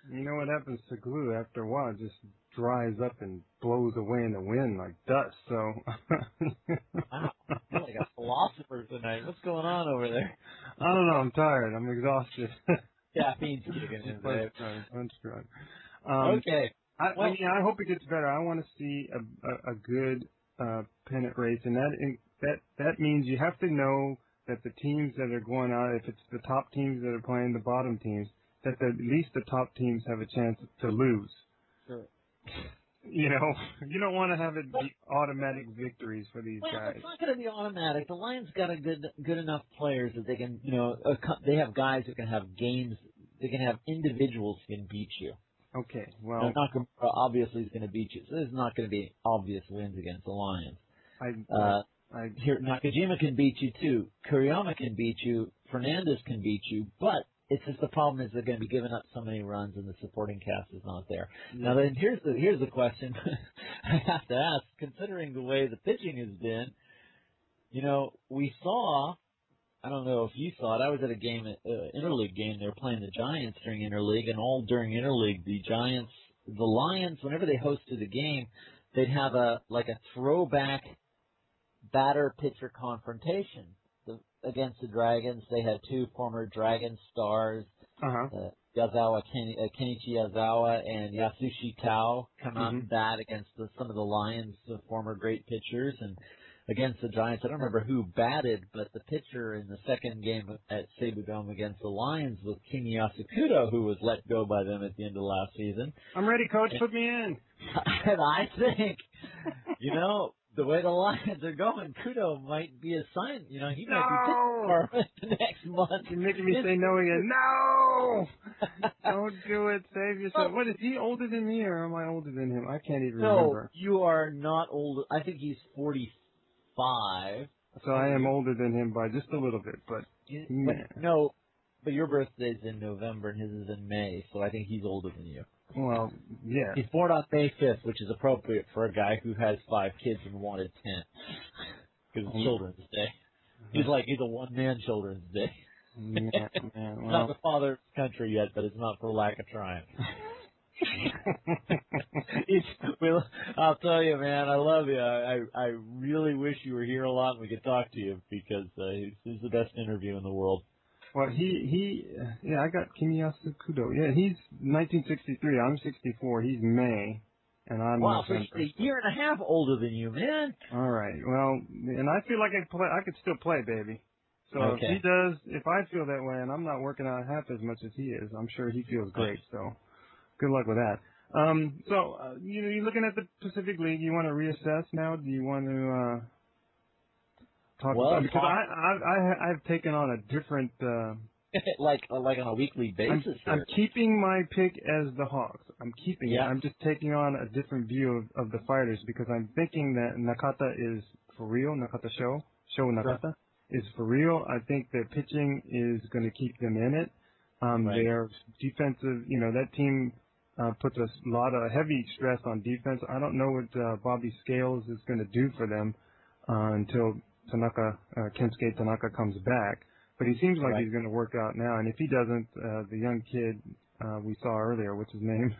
You know what happens to glue after a while? It just dries up and blows away in the wind like dust. So. Wow, you're like a philosopher tonight. What's going on over there? I don't know. I'm tired. I'm exhausted. Caffeine's kicking in, babe. Punch drunk. Okay. I hope it gets better. I want to see a good pennant race, and that means you have to know that the teams that are going out, if it's the top teams that are playing the bottom teams, that at least the top teams have a chance to lose. Sure. You know, you don't want to have it be automatic victories for these guys. It's not going to be automatic. The Lions got a good enough players that they can, they have guys who can have games. They can have individuals who can beat you. Okay, well, obviously he's going to beat you. So there's not going to be obvious wins against the Lions. Here, Nakajima can beat you too. Kuriyama can beat you. Fernandez can beat you. But it's just the problem is they're going to be giving up so many runs and the supporting cast is not there. Yeah. Now then, here's the question I have to ask. Considering the way the pitching has been, we saw. I don't know if you saw it. I was at a game, interleague game. They were playing the Giants during interleague, and all during interleague, the Lions, whenever they hosted a game, they'd have a throwback batter-pitcher confrontation against the Dragons. They had two former Dragon stars, Kenichi Yazawa and Yasushi Tao, come out and bat against some of the Lions' former great pitchers, and against the Giants. I don't remember who batted, but the pitcher in the second game at Seibu Dome against the Lions was Kiyoshi Kudo, who was let go by them at the end of last season. I'm ready, Coach. Put me in. And I think, the way the Lions are going, Kudo might be a sign. He might be pitching for the next month. You're making me say no again. No! Don't do it. Save yourself. What, is he older than me, or am I older than him? I can't even remember. No, you are not old. I think he's 45. So I am older than him by just a little bit, but but your birthday's in November and his is in May, so I think he's older than you. Well, yeah. He's born on May 5th, which is appropriate for a guy who has 5 kids and wanted 10. Because it's Children's Day. He's a one-man Children's Day. Man, well. Not the father of the country yet, but it's not for lack of trying. I'll tell you, man, I love you. I really wish you were here a lot and we could talk to you because he's the best interview in the world. Well, I got Kiyoshi Kudo. Yeah, he's 1963. I'm 64. He's May, and I'm November. So he's a year and a half older than you, man. All right. Well, and I feel like I could still play, baby. So okay. if I feel that way, and I'm not working out half as much as he is, I'm sure he feels great. So. Good luck with that. You're looking at the Pacific League. You want to reassess now? Do you want to talk about it? Because I've taken on a different like on a weekly basis. I'm keeping my pick as the Hawks. I'm keeping it. I'm just taking on a different view of the fighters because I'm thinking that Nakata is for real. Nakata Sho Nakata is for real. I think their pitching is going to keep them in it. Their defensive, that team puts a lot of heavy stress on defense. I don't know what Bobby Scales is going to do for them until Kensuke Tanaka comes back. But he seems like he's going to work out now. And if he doesn't, the young kid we saw earlier, what's his name?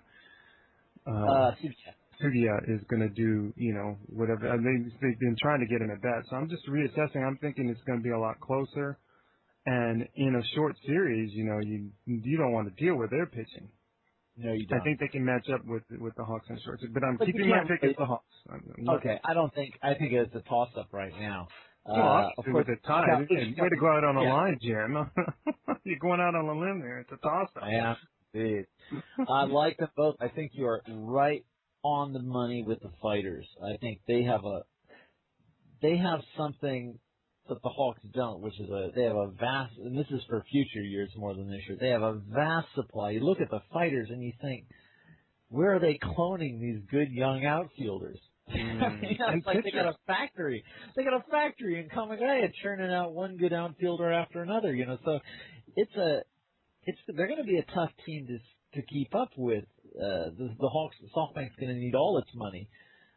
Sudia is going to do, whatever. They've been trying to get him at bat. So I'm just reassessing. I'm thinking it's going to be a lot closer. And in a short series, you don't want to deal with their pitching. No, you don't. I think they can match up with the Hawks in short series, but I'm keeping my pick as the Hawks. Okay, I think it's a toss-up right now. Of course, with a tie. Way to go out on a line, Jim. You're going out on a limb there. It's a toss-up. Yeah, indeed. I like them both. I think you're right on the money with the fighters. I think they have something that the Hawks don't, which is they have a vast, and this is for future years more than this year, they have a vast supply. You look at the fighters and you think, where are they cloning these good young outfielders? It's like they got a factory. They got a factory in Kamagaya churning out one good outfielder after another, so they're going to be a tough team to keep up with. The Hawks, SoftBank's going to need all its money.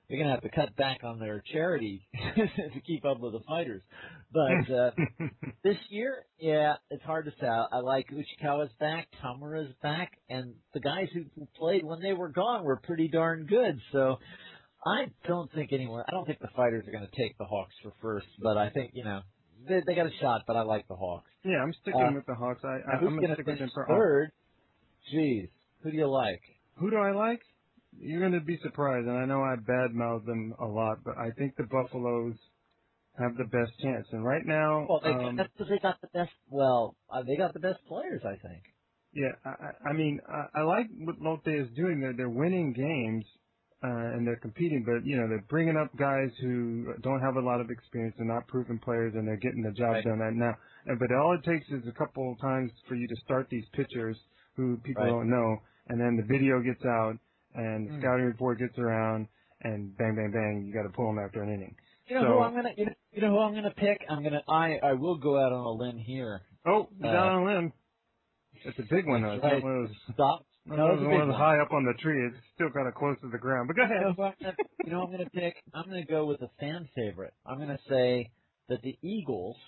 they're gonna have to cut back on their charity to keep up with the fighters. But this year, yeah, it's hard to say. I like Uchikawa's back, Tamura's back, and the guys who played when they were gone were pretty darn good. So I don't think the fighters are going to take the Hawks for first, but I think, they got a shot, but I like the Hawks. Yeah, I'm sticking with the Hawks. I'm who's going to stick with them for third? Jeez, who do you like? Who do I like? You're going to be surprised, and I know I badmouth them a lot, but I think the Buffaloes have the best chance. And right now, well, that's because they got the best. Well, they got the best players, I think. Yeah, I mean, I like what Lotte is doing. They're winning games, and they're competing, but they're bringing up guys who don't have a lot of experience. They're not proven players, and they're getting the job done right now. But all it takes is a couple of times for you to start these pitchers who people don't know, and then the video gets out, and the scouting report gets around, and bang, bang, bang, you got to pull them after an inning. You know who I'm gonna pick? I will go out on a limb here. Oh, you got on a limb. It's a big one, though. Right. Stop. No, it's a big one. High up on the tree. It's still kind of close to the ground. But go ahead. You know what I'm going to pick? I'm going to go with a fan favorite. I'm going to say that the Eagles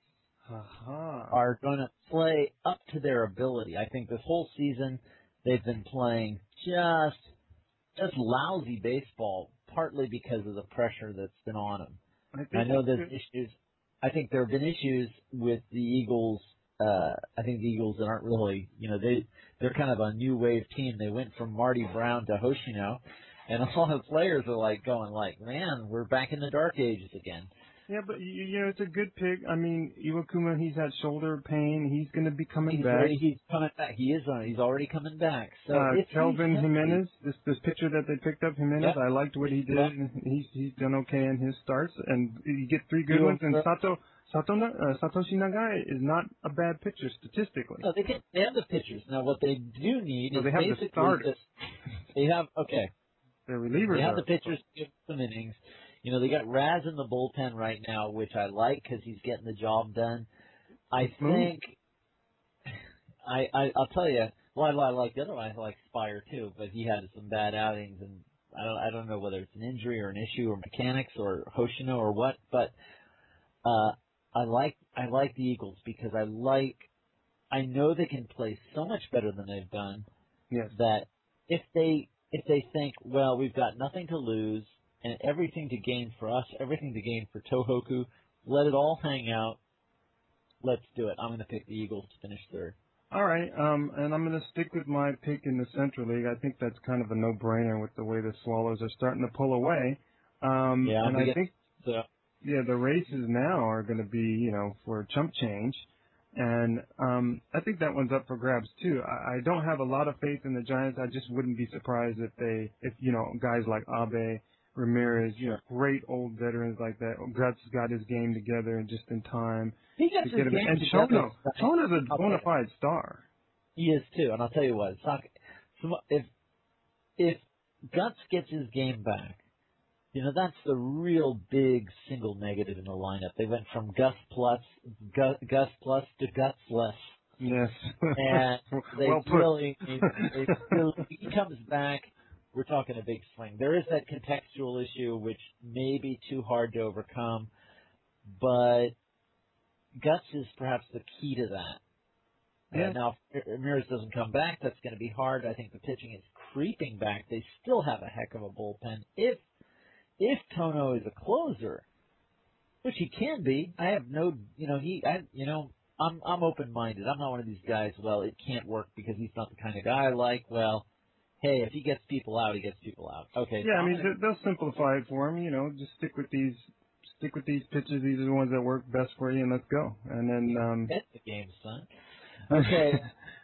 are going to play up to their ability. I think this whole season they've been playing just lousy baseball, partly because of the pressure that's been on them. I know there's issues. I think there have been issues with the Eagles. I think the Eagles aren't really, they're kind of a new wave team. They went from Marty Brown to Hoshino, and all the players are going, man, we're back in the dark ages again. Yeah, but it's a good pick. I mean, Iwakuma, he's had shoulder pain. He's going to be coming back. He's coming back. He's already coming back. So Kelvin Jimenez, this pitcher that they picked up, Jimenez, I liked what he did. Yep. He's done okay in his starts, and you get three good ones. And Satoshi Nagai is not a bad pitcher statistically. No, they have the pitchers. Now, what they do need is they have basically the starters. They have Their relievers. They have the pitchers give some innings. They got Raz in the bullpen right now, which I like because he's getting the job done. I think I'll tell you. Well, I like the other one. I like Spire too, but he had some bad outings, and I don't know whether it's an injury or an issue or mechanics or Hoshino or what, but. I like the Eagles because I know they can play so much better than they've done. Yes. That if they think, well, we've got nothing to lose and everything to gain for us, everything to gain for Tohoku, let it all hang out. Let's do it. I'm going to pick the Eagles to finish third. All right, and I'm going to stick with my pick in the Central League. I think that's kind of a no-brainer with the way the Swallows are starting to pull away. I think. Yeah, the races now are going to be, for chump change. And I think that one's up for grabs, too. I don't have a lot of faith in the Giants. I just wouldn't be surprised if guys like Abe, Ramirez, great old veterans like that. Guts got his game together and just in time. He got his game together. And Chono's a bona fide star. He is, too. And I'll tell you what, if Guts gets his game back, that's the real big single negative in the lineup. They went from Gus plus to Gutsless. Yes. And they he comes back, we're talking a big swing. There is that contextual issue which may be too hard to overcome, but Guts is perhaps the key to that. Yeah. Now, if Ramirez doesn't come back, that's going to be hard. I think the pitching is creeping back. They still have a heck of a bullpen. If Tono is a closer, which he can be, I have no, I'm open-minded. I'm not one of these guys. Well, it can't work because he's not the kind of guy I like. Well, hey, if he gets people out, he gets people out. Okay. Yeah, they'll simplify it for him. Just stick with these pitches. These are the ones that work best for you, and let's go. And then get the game, son. Okay,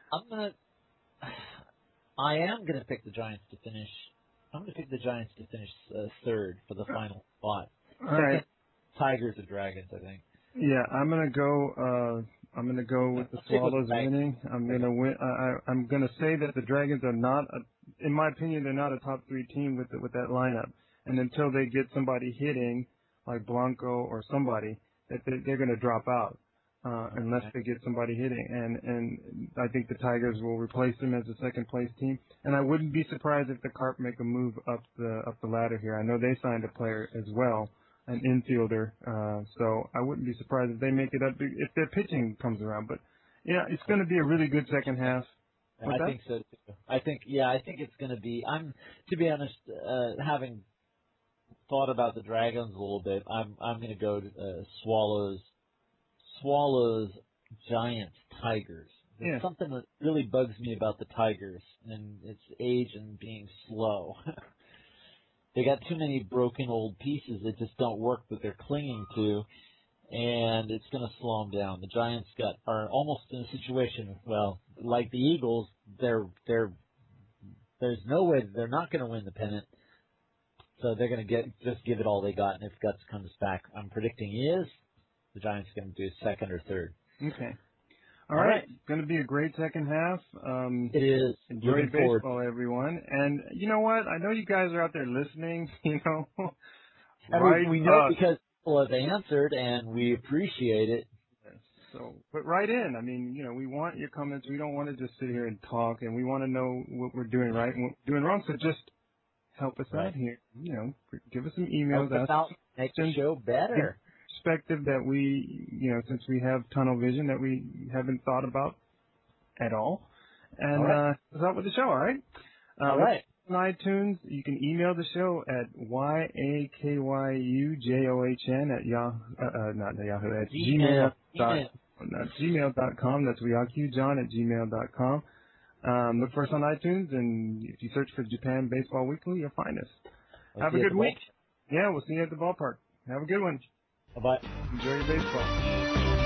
I am gonna pick the Giants to finish. I'm going to pick the Giants to finish third for the final spot. All right. Tigers or Dragons, I think. Yeah, I'm going to go with the Swallows winning. I'm going to win. I'm going to say that the Dragons are not, in my opinion, they're not a top three team with that lineup. And until they get somebody hitting like Blanco or somebody, that they're going to drop out. unless they get somebody hitting. And I think the Tigers will replace them as a second place team. And I wouldn't be surprised if the Carp make a move up the ladder here. I know they signed a player as well, an infielder. So I wouldn't be surprised if they make it up if their pitching comes around. But yeah, it's going to be a really good second half. I think so too. I think it's going to be. To be honest, having thought about the Dragons a little bit, I'm going to go to Swallows, Giants, Tigers. There's something that really bugs me about the Tigers, and it's age and being slow. They got too many broken old pieces that just don't work that they're clinging to, and it's going to slow them down. The Giants are almost in a situation, well, like the Eagles, there's no way they're not going to win the pennant. So they're going to just give it all they got, and if Guts comes back, I'm predicting he is. The Giants are going to do second or third. Okay. All right. It's going to be a great second half. It is. Enjoy baseball, everyone. And you know what? I know you guys are out there listening. We know because people have answered, and we appreciate it. So, but write in. I mean, we want your comments. We don't want to just sit here and talk, and we want to know what we're doing right and what we're doing wrong. So just help us out here. Give us some emails. Make the show better. Perspective that we, since we have tunnel vision that we haven't thought about at all. And let's out with the show, all right? All right. On iTunes, you can email the show at yakyujohn at gmail.com. That's yakyujohn@gmail.com. Look for us on iTunes, and if you search for Japan Baseball Weekly, you'll find us. Have a good week. Yeah, we'll see you at the ballpark. Have a good one. Bye-bye. Enjoy your baseball.